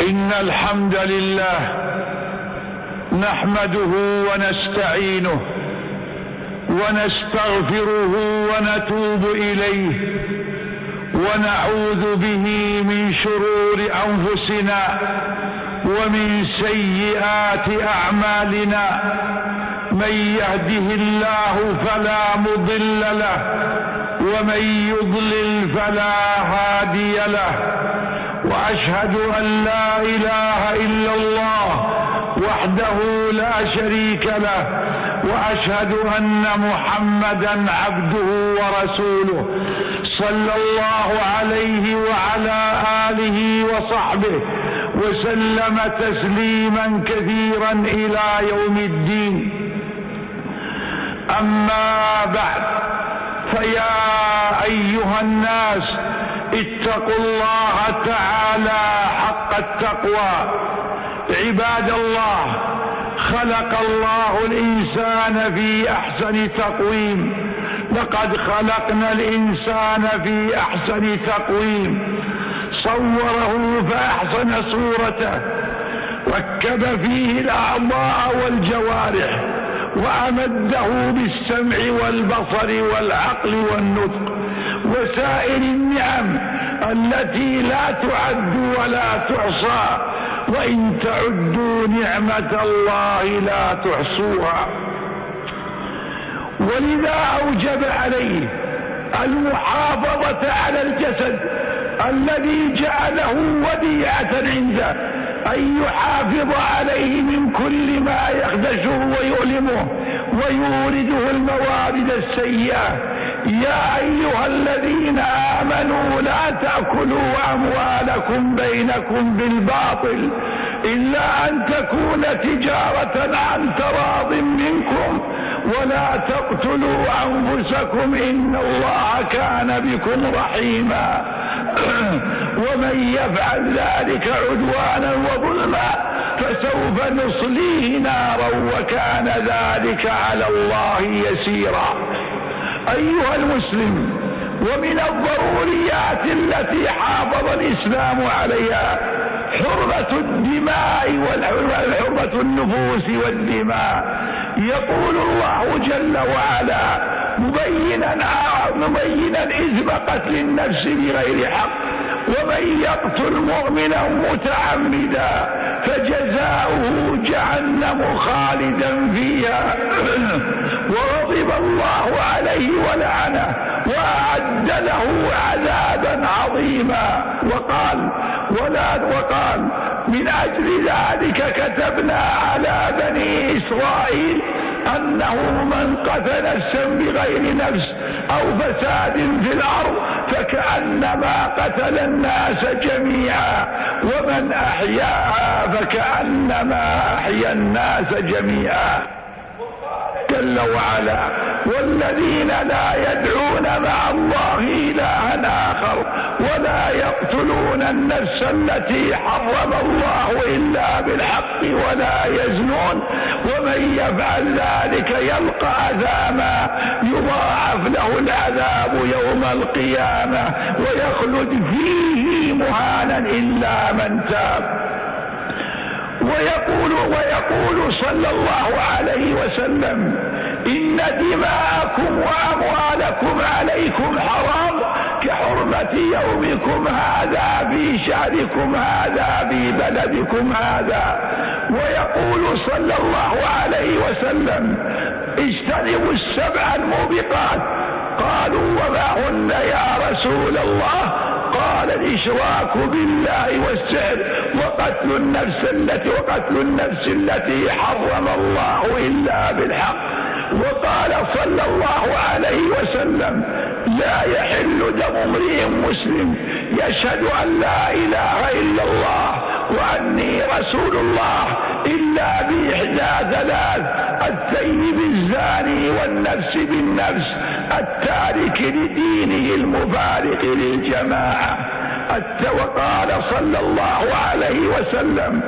إن الحمد لله نحمده ونستعينه ونستغفره ونتوب إليه ونعوذ به من شرور أنفسنا ومن سيئات أعمالنا. من يهده الله فلا مضل له ومن يضلل فلا هادي له. وأشهد أن لا إله إلا الله وحده لا شريك له وأشهد أن محمدا عبده ورسوله صلى الله عليه وعلى آله وصحبه وسلم تسليما كثيرا إلى يوم الدين. أما بعد، فيا أيها الناس اتقوا الله تعالى حق التقوى. عباد الله، خلق الله الإنسان في أحسن تقويم. لقد خلقنا الإنسان في أحسن تقويم، صوره فأحسن صورته، ركب فيه الأعضاء والجوارح وأمده بالسمع والبصر والعقل والنطق وسائر النعم التي لا تعد ولا تحصى، وإن تعدوا نعمة الله لا تحصوها. ولذا أوجب عليه المحافظة على الجسد الذي جعله وديعة عنده، أن يحافظ عليه من كل ما يخدشه ويؤلمه ويورده الموارد السيئة. يا أيها الذين آمنوا لا تأكلوا أموالكم بينكم بالباطل إلا أن تكون تجارة عن تراض منكم ولا تقتلوا أنفسكم إن الله كان بكم رحيما. ومن يفعل ذلك عدوانا وظلما فسوف نصليه نارا وكان ذلك على الله يسيرا. أيها المسلم، ومن الضروريات التي حافظ الإسلام عليها حرمة الدماء وحرمة النفوس والدماء. يقول الله جل وعلا مبينا إثم قتل النفس بغير حق: ومن يقتل مؤمنا متعمدا فجزاؤه جهنم خالدا فيها وغضب الله عليه ولعنه وأعد له عذابا عظيما. وقال من أجل ذلك كتبنا على بني إسرائيل أنه من قتل نفسا بغير نفس أو فساد في الأرض فكأنما قتل الناس جميعا ومن أحياها فكأنما أحيا الناس جميعا. جل وعلا: والذين لا يدعون مع الله إلها آخر ولا يقتلون النفس التي حرم الله إلا بالحق ولا يزنون ومن يفعل ذلك يلقى أثاما يضاعف له العذاب يوم القيامة ويخلد فيه مهانا إلا من تاب. ويقول صلى الله عليه وسلم: إن دماءكم وأموالكم عليكم حرام كحرمة يومكم هذا في شهركم هذا في بلدكم هذا. ويقول صلى الله عليه وسلم: اجتنبوا السبع الموبقات. قالوا: وما هن يا رسول الله؟ قال: الإشراك بالله والسحر وقتل النفس التي حرم الله إلا بالحق. وقال صلى الله عليه وسلم: لا يحل دم امرئ مسلم يشهد أن لا إله إلا الله وأني رسول الله إلا بإحدى ثلاث: الثيب الزاني والنفس بالنفس التارك لدينه المفارق للجماعة. وقال صلى الله عليه وسلم: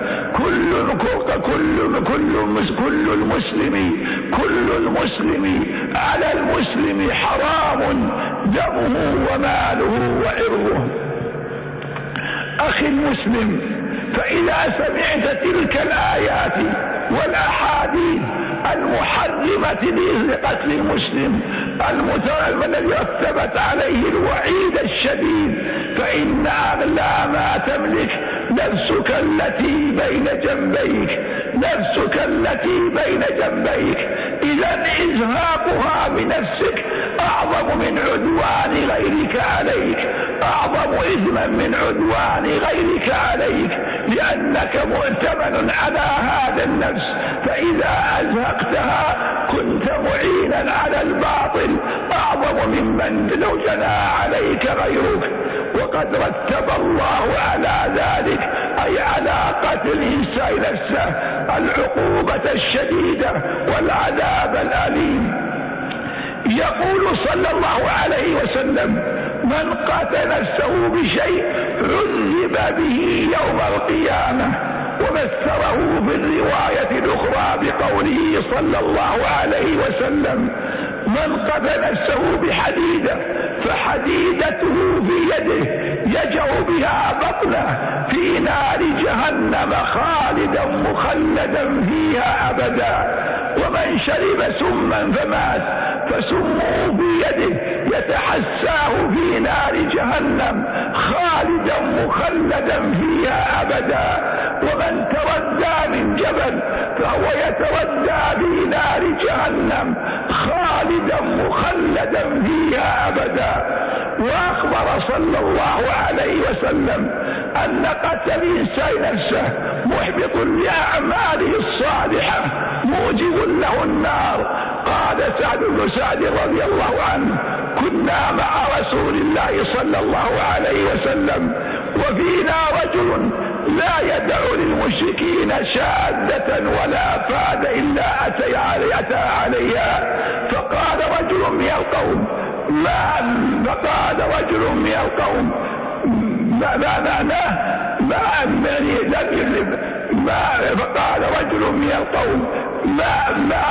كل المسلم على المسلم حرام دمه وماله وعرضه. أخي المسلم، فإذا سمعت تلك الآيات والأحاديث المحرمة لقتل المسلم الذي ثبت عليه الوعيد الشديد، فإن أغلى ما تملك نفسك التي بين جنبيك، نفسك التي بين جنبيك. إذا إزهاقها بنفسك أعظم من عدوان غيرك عليك، أعظم إثما من عدوان غيرك عليك، لأنك مؤتمن على هذا النفس، فإذا أزهقتها كنت معينا على الباطل أعظم ممن لو جنى عليك غيرك. وقد رتب الله على ذلك، أي على قتل الإنسان نفسه، العقوبة الشديدة والعذاب الأليم. يقول صلى الله عليه وسلم: من قتل نفسه بشيء عذب به يوم القيامة. ومثله في الرواية الأخرى بقوله صلى الله عليه وسلم: من قتل نفسه بحديدة فحديدته في يده يجع بها بطنه في نار جهنم خالدا مخلدا فيها أبدا. ومن شرب سما فمات فسمه في يده يتحساه في نار جهنم خالدا مخلدا فيها أبدا. ومن تردى من جبل فهو يتردى في نار جهنم خالدا مخلدا فيها أبدا. وأخبر صلى الله عليه وسلم أن قتل الإنسان نفسه محبط لأعماله الصالحة موجب له النار. قال سعد بن سعد رضي الله عنه: كنا مع رسول الله صلى الله عليه وسلم وفينا رجل لا يدع للمشركين شادة ولا فاد إلا أتى عليها. فقال رجل من القوم: ما معناه؟ فقال رجل من القوم: ما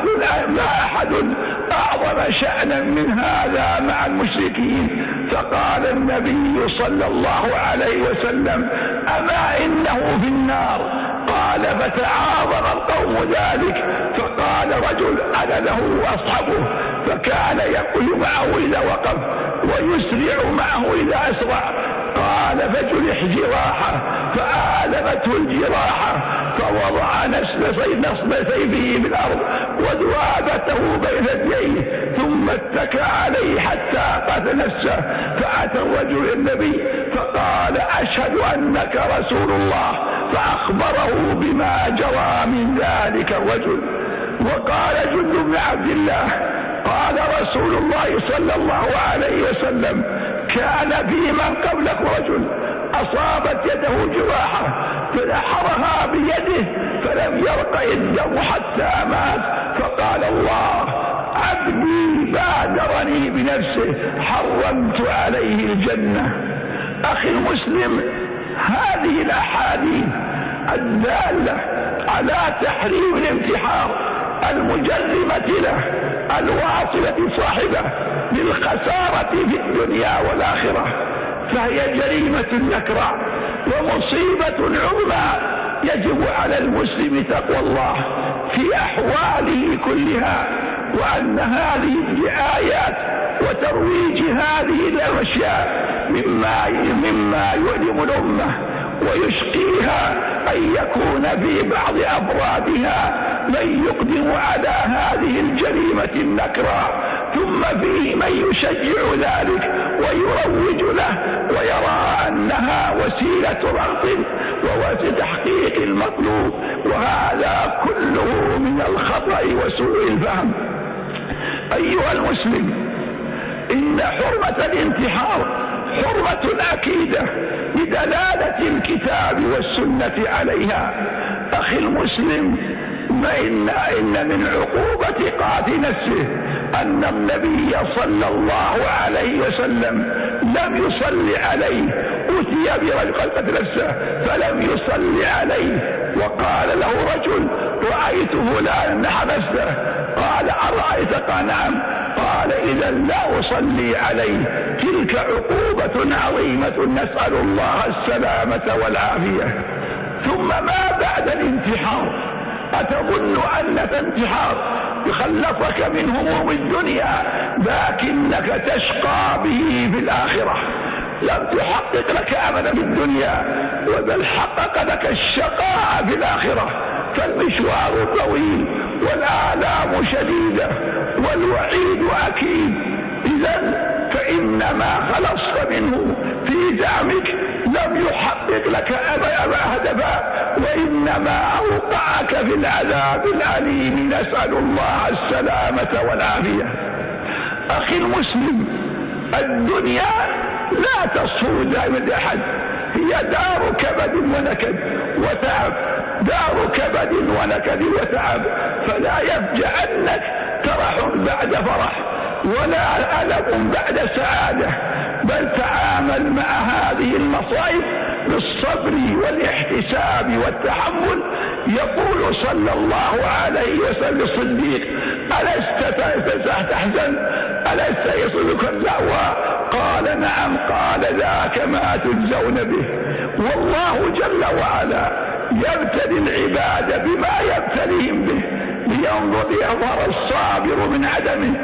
أحد أعظم شأنا من هذا مع المشركين. فقال النبي صلى الله عليه وسلم: أما إنه في النار. قال: فتعاظم القوم ذلك. فقال رجل: أنا له أصحبه، فكان يقول معه إذا وقف ويسرع معه إذا أسرع. قال: فجرح جراحه فآلمته الجراحة، فوضع نصب سيفه بالأرض وذوابته بين يديه ثم اتكى عليه حتى قتل نفسه. فأتى الرجل النبي فقال: أشهد أنك رسول الله، فأخبره بما جرى من ذلك الرجل. وقال جند بن عبد الله: قال رسول الله صلى الله عليه وسلم: كان في من قبلك رجل أصابت يده جراحة فنحرها بيده فلم يرق الدم حتى مات، فقال الله: عبدي بادرني بنفسه حرمت عليه الجنة. أخي المسلم، هذه الأحاديث الدالة على تحريم الانتحار المجرمة له الواصلة صاحبه للخسارة في الدنيا والآخرة، فهي جريمة نكرة ومصيبة عظمى. يجب على المسلم تقوى الله في أحواله كلها، وأن هذه الآيات وترويج هذه الأشياء مما يؤلم الأمة ويشقيها أن يكون في بعض أفرادها من يقدم على هذه الجريمة النكرة، ثم فيه من يشجع ذلك ويروج له ويرى أنها وسيلة رغب وتحقيق المطلوب، وهذا كله من الخطأ وسوء الفهم. أيها المسلم، إن حرمة الانتحار حرمة أكيدة بدلالة الكتاب والسنة عليها. أخي المسلم، إن من عقوبة قاتل نفسه أن النبي صلى الله عليه وسلم لم يصلي عليه. أتي برجل قتل نفسه فلم يصلي عليه، وقال له رجل: رأيت فلانا نحر نفسه. قال: أرأيت؟ قال: نعم. قال: إذا لا أصلي عليه. تلك عقوبة عظيمة، نسأل الله السلامة والعافية. ثم ما بعد الانتحار؟ أتظن أنك انتحار يخلصك من هموم الدنيا لكنك تشقى به في الآخرة؟ لم تحقق لك أملا في الدنيا بل حقق لك الشقاء في الآخرة. فالمشوار طويل والآلام شديدة والوعيد أكيد. إذن فإنما خلصت منه في زعمك لم يحقق لك هدفا وإنما أوقعك في العذاب الأليم. نسأل الله السلامة والعافية. أخي المسلم، الدنيا لا تصفو دائما أحد، هي دار كبد ونكد وتعب، دار كبد ونكد وتعب. فلا يفجأنك فرح بعد فرح ولا ألم بعد سعادة، بل تعامل مع هذه المصائب بالصبر والاحتساب والتحمل. يقول صلى الله عليه وسلم الصديق: ألست تحزن؟ ألست يصيبك اللهو؟ قال: نعم. قال: ذاك ما تجزون به. والله جل وعلا يبتلي العباد بما يبتليهم به لينظر يظهر الصابر من عدمه.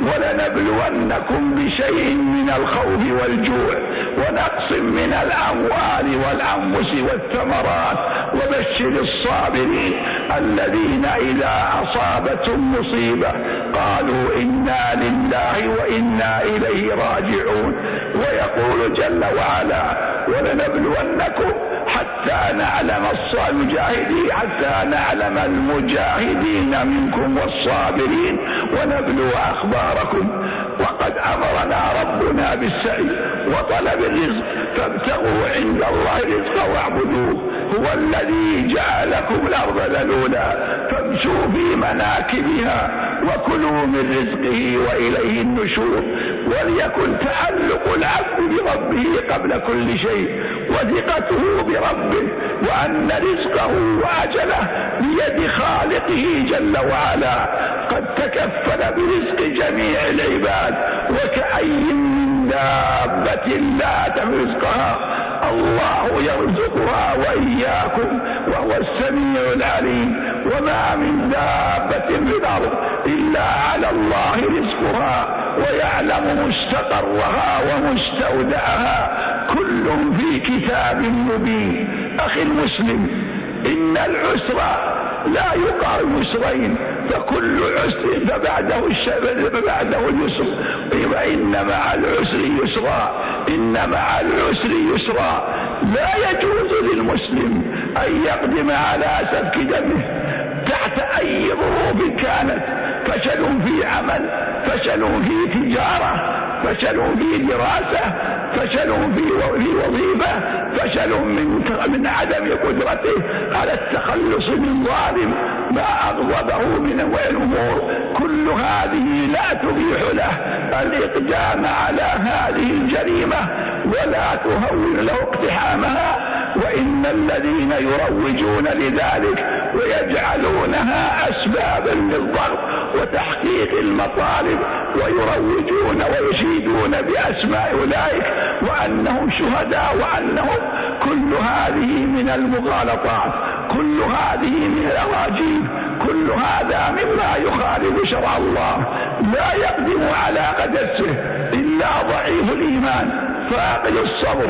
ولنبلونكم بشيء من الخوف والجوع ونقص من الأموال والأنفس والثمرات وبشر الصابرين الذين إذا أصابتهم مصيبة قالوا إنا لله وإنا إليه راجعون. ويقول جل وعلا: ولنبلونكم حتى نعلم المجاهدين، حتى نعلم المجاهدين منكم والصابرين ونبلو أخباركم. وقد أمرنا ربنا بالسعي وطلب الرزق، فابتغوا عند الله الرزق واعبدوه. هو الذي جعلكم الأرض ذلولا فامشوا في مناكبها وكلوا من رزقه وإليه النشور. وليكن تعلق العبد بربه قبل كل شيء وثقته بربه، وأن رزقه وأجله بيد خالقه جل وعلا. قد تكفل برزق جميع العباد، وكأي من دابة لا تحمل رزقها الله يرزقها وإياكم وهو السميع العليم. وما من دابة في الأرض إلا على الله رزقها ويعلم مستقرها ومستودعها، كل في كتاب مبين. أخي المسلم، إن العسر لا يقارب يسرين، فكل عسر فبعده اليسر، وإن مع العسر يسرا، إن مع العسر يسرا. لا يجوز للمسلم أن يقدم على سفك دمه تحت أي ظروف كانت: فشل في عمل، فشل في تجارة، فشل في دراسة، فشل في وظيفة، فشل من عدم قدرته على التخلص من ظالم ما أغضبه من الأمور. كل هذه لا تبيح له الإقدام على هذه الجريمة ولا تهون له اقتحامها. وإن الذين يروجون لذلك ويجعلونها أسبابا للضرب وتحقيق المطالب ويروجون ويشيدون بأسماء أولئك وأنهم شهداء وأنهم، كل هذه من المغالطات، كل هذه من الأراجيل، كل هذا مما يخالف شرع الله. لا يقدم على قدسه إلا ضعيف الإيمان فاقد الصبر،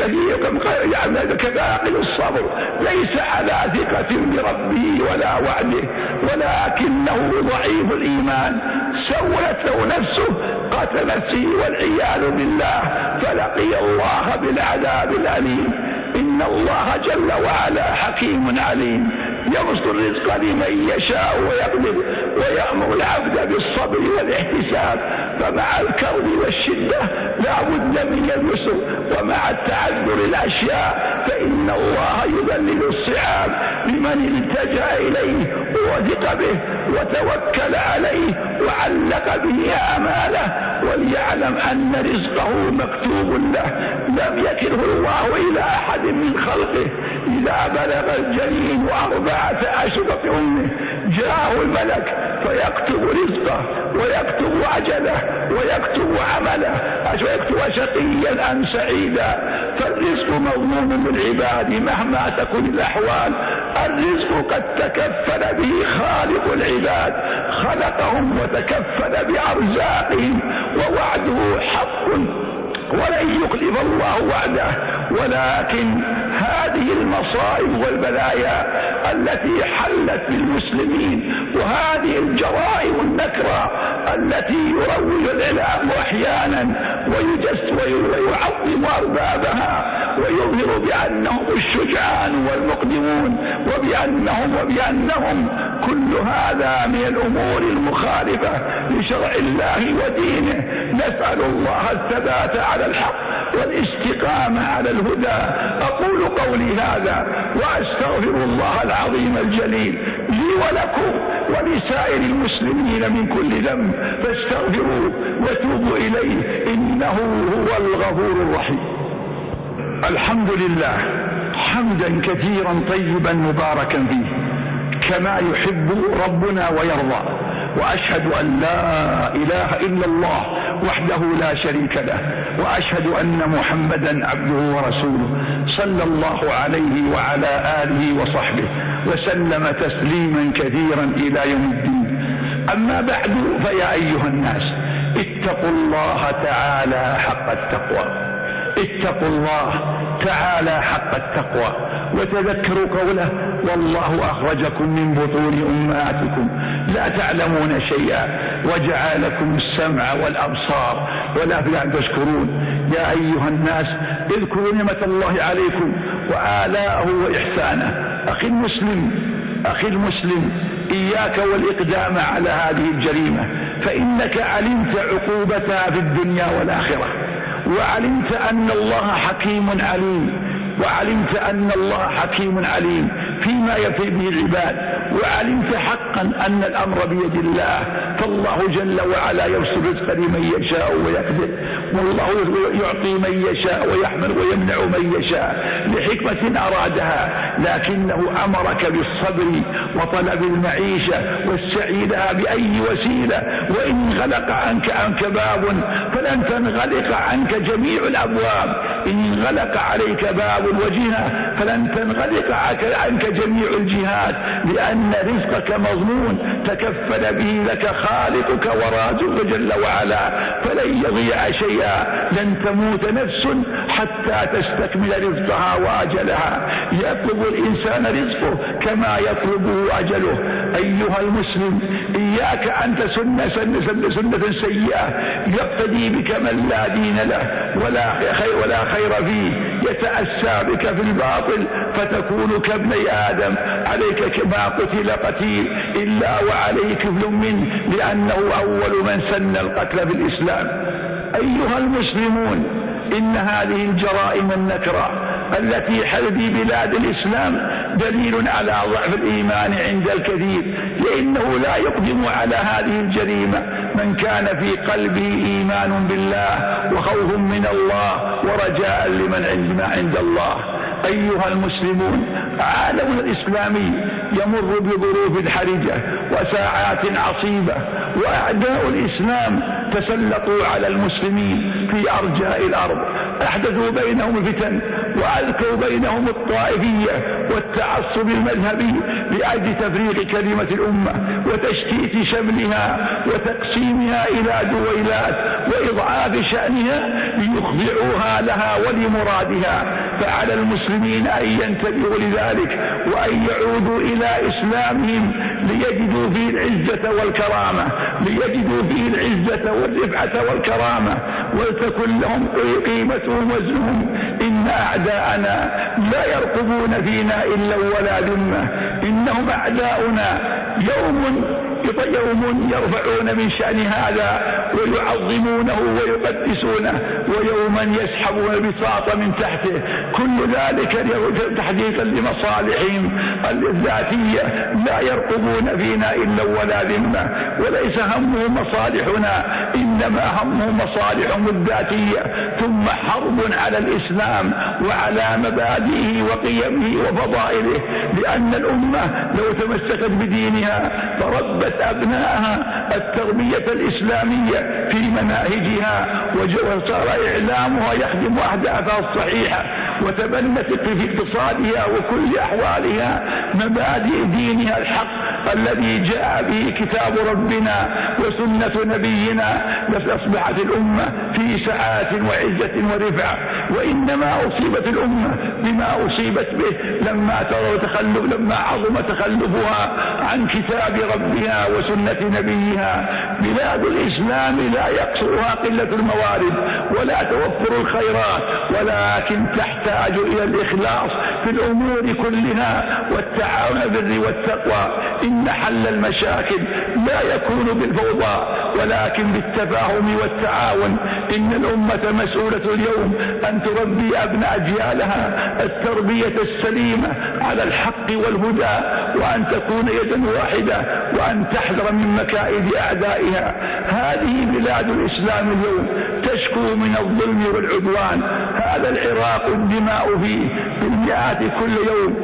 كفاقد الصبر ليس على ثقة بربه ولا وعده، ولكنه ضعيف الإيمان. سولت له نفسه قتل نفسه والعياذ بالله، فلقي الله بالعذاب الأليم. إن الله جل وعلا حكيم عليم، يبسط الرزق لمن يشاء ويقدر، ويأمر العبد بالصبر والاحتساب. فمع الكرب والشدة لا بد من اليسر، ومع التعذر الأشياء فإن الله يذلل الصعاب لمن التجأ إليه ووثق به وتوكل عليه وعلق به آماله، وليعلم أن رزقه مكتوب له. لم يكله الله إلى أحد من خلقه. إذا بلغ الجنين بعد أشرة أمه جاءه الملك فيكتب رزقه ويكتب أجله ويكتب عمله، ويكتب شقيا أم سعيدا. فالرزق مضمون للعباد مهما تكن الأحوال. الرزق قد تكفل به خالق العباد، خلقهم وتكفل بأرزاقهم، ووعده حق ولن يخلف الله وعده. ولكن هذه المصائب والبلايا التي حلت بالمسلمين، وهذه الجرائم النكرة التي يروج الإعلام أحيانا ويعظم أربابها ويظهر بأنهم الشجعان والمقدمون وبأنهم كل هذا من الأمور المخالفة لشرع الله ودينه. نسأل الله الثبات على الحق والاستقامة على الهدى. أقول قولي هذا وأستغفر الله العظيم الجليل لي ولكم ولسائر المسلمين من كل ذنب، فاستغفروه وتوبوا إليه إنه هو الغفور الرحيم. الحمد لله حمدا كثيرا طيبا مباركا فيه كما يحب ربنا ويرضى، وأشهد أن لا إله إلا الله وحده لا شريك له، وأشهد أن محمدا عبده ورسوله صلى الله عليه وعلى آله وصحبه وسلم تسليما كثيرا إلى يوم الدين. أما بعد، فيا أيها الناس اتقوا الله تعالى حق التقوى، اتقوا الله تعالى حق التقوى، وتذكروا قوله: والله أخرجكم من بطون أمهاتكم لا تعلمون شيئا وجعل لكم السمع والأبصار والأفئدة تشكرون. يا أيها الناس اذكروا نعمة الله عليكم وآلاءه وإحسانه. أخي المسلم إياك والإقدام على هذه الجريمة، فإنك علمت عقوبتها في الدنيا والآخرة، وعلمت أن الله حكيم عليم فيما يفي به العباد، وعلمت حقا أن الأمر بيد الله، فالله جل وعلا يبسط الرزق لمن يشاء ويقدر، والله يعطي من يشاء ويحمل ويمنع من يشاء لحكمة أرادها، لكنه أمرك بالصبر وطلب المعيشة والسعي لها بأي وسيلة. وإن انغلق عنك باب فلن تنغلق عنك جميع الأبواب، إن انغلق عليك باب وجهة فلن تنغلق عنك جميع الجهات، لأن رزقك مضمون تكفل به لك خالقك ورازقك جل وعلا، فلن يضيع شيئا. لن تموت نفس حتى تستكمل رزقها وأجلها. يطلب الإنسان رزقه كما يطلبه أجله. أيها المسلم إياك أن تسن سنة سيئة يقتدي بك من لا دين له ولا خير فيه، يتأسى بك في الباطل فتكون كابني آدم، عليك ما قتل قتيل إلا وعليه كفل منه، لأنه أول من سن القتل في الإسلام. أيها المسلمون، إن هذه الجرائم النكرة التي حدثت في بلاد الإسلام دليل على ضعف الإيمان عند الكثير، لأنه لا يقدم على هذه الجريمة من كان في قلبه إيمان بالله وخوف من الله ورجاء لمن عند الله. أيها المسلمون، عالمنا الإسلامي يمر بظروف حرجة وساعات عصيبة، وأعداء الإسلام تسلطوا على المسلمين في أرجاء الأرض، أحدثوا بينهم الفتن وألقوا بينهم الطائفية والتعصب المذهبي لأجل تفريق كلمة الأمة وتشتيت شملها وتقسيمها إلى دويلات وإضعاف شأنها ليخضعوها لها ولمرادها. فعلى المسلمين أن ينتبهوا لذلك وأن يعودوا إلى إسلامهم ليجدوا فيه العزة والكرامة، ليجدوا فيه العزة والرفعة والكرامة، ولتكن لهم قيمتهم وزنهم. إن أعداءنا لا يرقبون فينا إلا ولا ذمة، إنهم أعداؤنا يوم يوم يرفعون من شأن هذا ويعظمونه ويقدسونه، ويوما يسحبون البساط من تحته. كل ذلك تحقيقا لمصالحهم الذاتية، لا يرقبون فينا إلا ولا ذمة، وليس همهم مصالحنا، إنما همهم مصالحهم الذاتية. ثم حرب على الإسلام وعلى مبادئه وقيمه وفضائله، لأن الأمة لو تمسكت بدينها فربت أبنائها التربية الإسلامية في مناهجها، وصار إعلامها يخدم أهدافها الصحيحة، وتبنت في اقتصادها وكل أحوالها مبادئ دينها الحق الذي جاء به كتاب ربنا وسنة نبينا، لأصبحت الأمة في سعادة وعزة ورفعة. وإنما أصيبت الأمة بما أصيبت به لما عظم تخلفها عن كتاب ربها وسنة نبيها. بلاد الإسلام لا يقصرها قلة الموارد ولا توفر الخيرات، ولكن تحتاج إلى الإخلاص في الأمور كلها والتعاون بالبر والتقوى. إن حل المشاكل لا يكون بالفوضى ولكن بالتفاهم والتعاون. إن الأمة مسؤولة اليوم أن تربي أبناء أجيالها التربية السليمة على الحق والهدى، وأن تكون يدا واحدة، وأن تحذر من مكائد أعدائها. هذه بلاد الإسلام اليوم تشكو من الظلم والعدوان. هذا العراق الدماء فيه بالمئات كل يوم،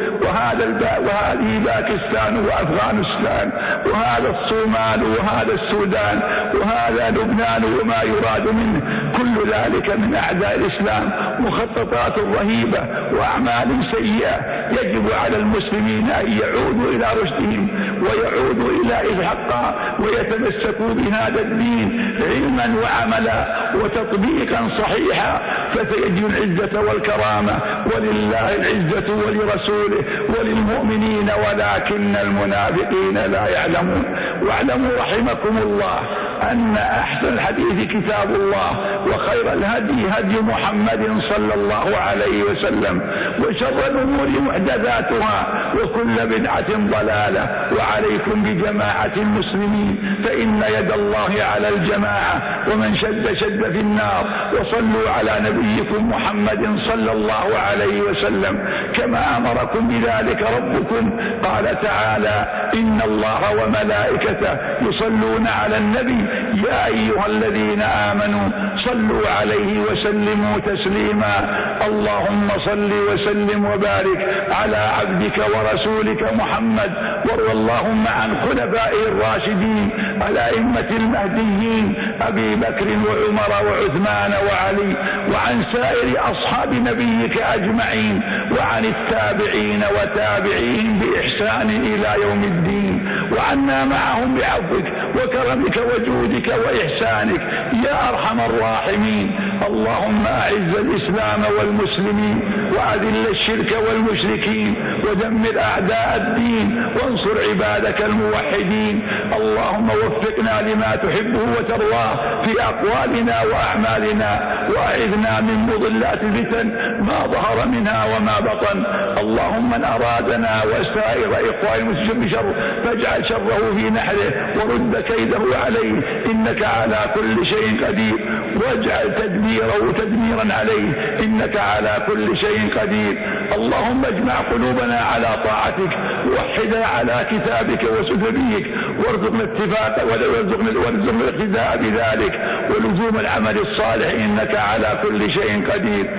وهذه باكستان وأفغانستان، وهذا الصومال، وهذا السودان، وهذا لبنان وما يراد منه. كل ذلك من أعداء الإسلام، مخططات رهيبة وأعمال سيئة. يجب على المسلمين أن يعودوا إلى رشدهم ويعودوا إلى الحق ويتمسكوا بهذا الدين علما وعملا وتطبيقا صحيحا، فسيجد العزة والكرامة ولله العزة ولرسوله وللمؤمنين ولكن المنافقين لا يعلمون. واعلموا رحمكم الله أن أحسن الحديث كتاب الله، وخير الهدي هدي محمد صلى الله عليه وسلم، وشر الأمور محدثاتها، وكل بدعة ضلالة. وعليكم بجماعة المسلمين، فإن يد الله على الجماعة، ومن شد في النار. وصلوا على نبيكم محمد صلى الله عليه وسلم كما أمركم بذلك ربكم. قال تعالى: إن الله وملائكته يصلون على النبي يا أيها الذين آمنوا صلوا عليه وسلموا تسليما. اللهم صل وسلم وبارك على عبدك ورسولك محمد، وارض اللهم عن خلفائه الراشدين الأئمة المهديين أبي بكر وعمر وعثمان وعلي، وعن سائر أصحاب نبيك أجمعين، وعن التابعين وتابعيهم بإحسان إلى يوم الدين، وعنا معهم بعفوك وكرمك وجودك وإحسانك يا أرحم الراحمين. اللهم أعز الإسلام والمسلمين، وأذل الشرك والمشركين، ودمر أعداء الدين، وانصر عبادك الموحدين. اللهم وفقنا لما تحبه وترضاه في أقوالنا وأعمالنا، وأعذنا من مضلات الفتن ما ظهر منها وما بطن. اللهم من أرادنا وسائر إخوان المسلمين بشر فاجعل شره في نحره ورد كيده عليه، إنك على كل شيء قدير، واجعل تدميره تدميرا عليه، إنك على كل شيء قدير. اللهم اجمع قلوبنا على طاعتك، ووحدنا على كتابك وسنتك، وارزقنا اتفاق وارزقنا الاقتداء بذلك ولزوم العمل الصالح، إنك على كل شيء قدير.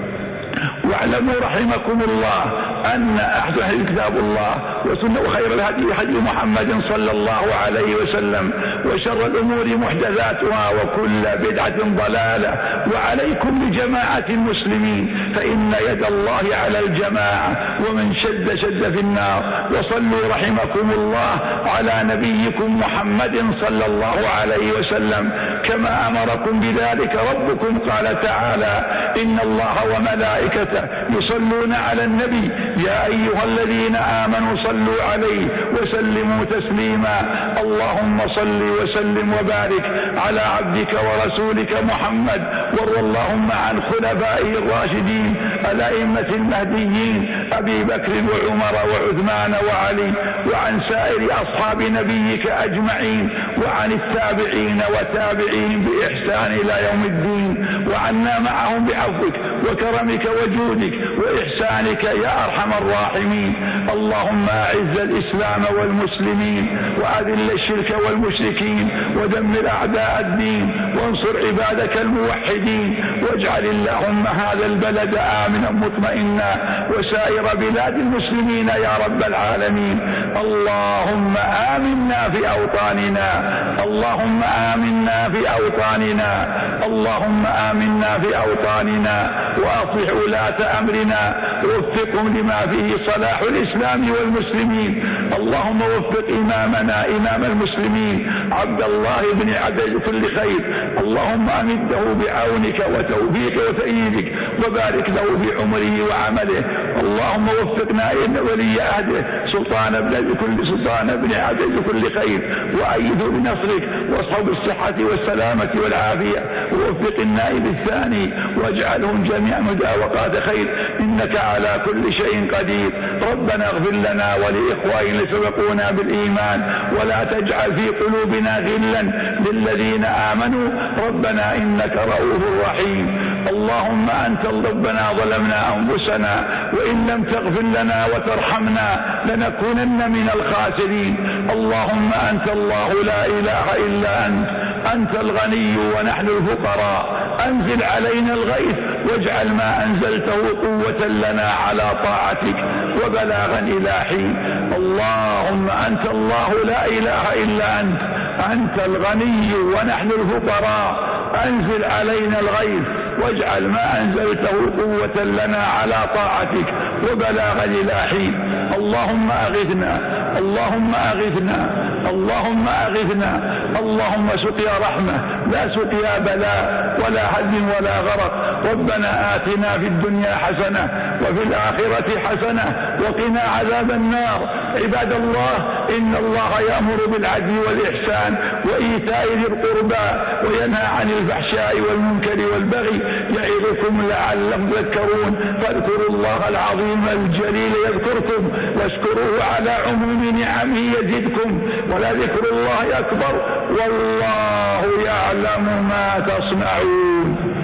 واعلموا رحمكم الله أن أحسن كتاب الله وسنة، وخير الهدي هدي محمد صلى الله عليه وسلم، وشر الأمور محدثاتها، وكل بدعة ضلالة. وعليكم بجماعة المسلمين، فإن يد الله على الجماعة، ومن شد في النار. وصلوا رحمكم الله على نبيكم محمد صلى الله عليه وسلم كما أمركم بذلك ربكم. قال تعالى: إن الله وملائكته يصلون على النبي يا أيها الذين آمنوا صلوا عليه وسلموا تسليما. اللهم صل وسلم وبارك على عبدك ورسولك محمد، وارض اللهم عن خلفائه الراشدين الأئمة المهديين أبي بكر وعمر وعثمان وعلي، وعن سائر أصحاب نبيك أجمعين، وعن التابعين وتابعين بإحسان إلى يوم الدين، وعنا معهم بعفوك وكرمك وجودك وإحسانك يا أرحم الراحمين. اللهم أعز الإسلام والمسلمين، وأذل الشرك والمشركين، ودمر أعداء الدين، وانصر عبادك الموحدين، واجعل اللهم هذا البلد آمنا مطمئنا، وسائر بلاد المسلمين يا رب العالمين. اللهم آمنا في أوطاننا، اللهم آمنا في أوطاننا، اللهم آمنا في أوطاننا، وأصلح ولاة أمرنا، ووفقهم لما فيه صلاح الإسلام والمسلمين. اللهم وفق إمامنا إمام المسلمين عبد الله بن عبد كل خير، اللهم أمده بعونك وتوفيقك وتأييدك، وبارك له في عمره وعمله. اللهم وفقنا ولي عهده سلطان بن عبد كل خير، وأيده بنصرك، واصحب الصحة والسلامة والعافية، ووفق النائب الثاني، واجعلهم جميعا مداوقات خير، إنك على كل شيء قدير. ربنا اغفر لنا ولإخواننا اللي سبقونا بالإيمان، ولا تجعل في قلوبنا غلا للذين آمنوا، ربنا إنك رؤوف رحيم. اللهم أنت ربنا ظلمنا أنفسنا، وإن لم تغفر لنا وترحمنا لنكونن من الخاسرين. اللهم أنت الله لا إله إلا أنت الغني ونحن الفقراء، أنزل علينا الغيث، واجعل ما أنزلته قوة لنا على طاعتك وبلاغا إلى حين. اللهم أنت الله لا إله إلا أنت الغني ونحن الفقراء، أنزل علينا الغيث، واجعل ما أنزلته قوة لنا على طاعتك وبلاغا إلى حين. اللهم أغثنا، اللهم أغثنا، اللهم أغثنا. اللهم سقيا رحمة لا سقيا بلاء ولا هدم ولا غرق. ربنا آتنا في الدنيا حسنة وفي الآخرة حسنة وقنا عذاب النار. عباد الله، إن الله يأمر بالعدل والإحسان وإيتاء ذي القربى، وينهى عن الفحشاء والمنكر والبغي، يعظكم لعلكم تذكرون. فاذكروا الله العظيم الجليل يذكركم، واشكروه على عموم نعمه يزدكم، ولذكر الله أكبر، والله يعلم ما تصنعون.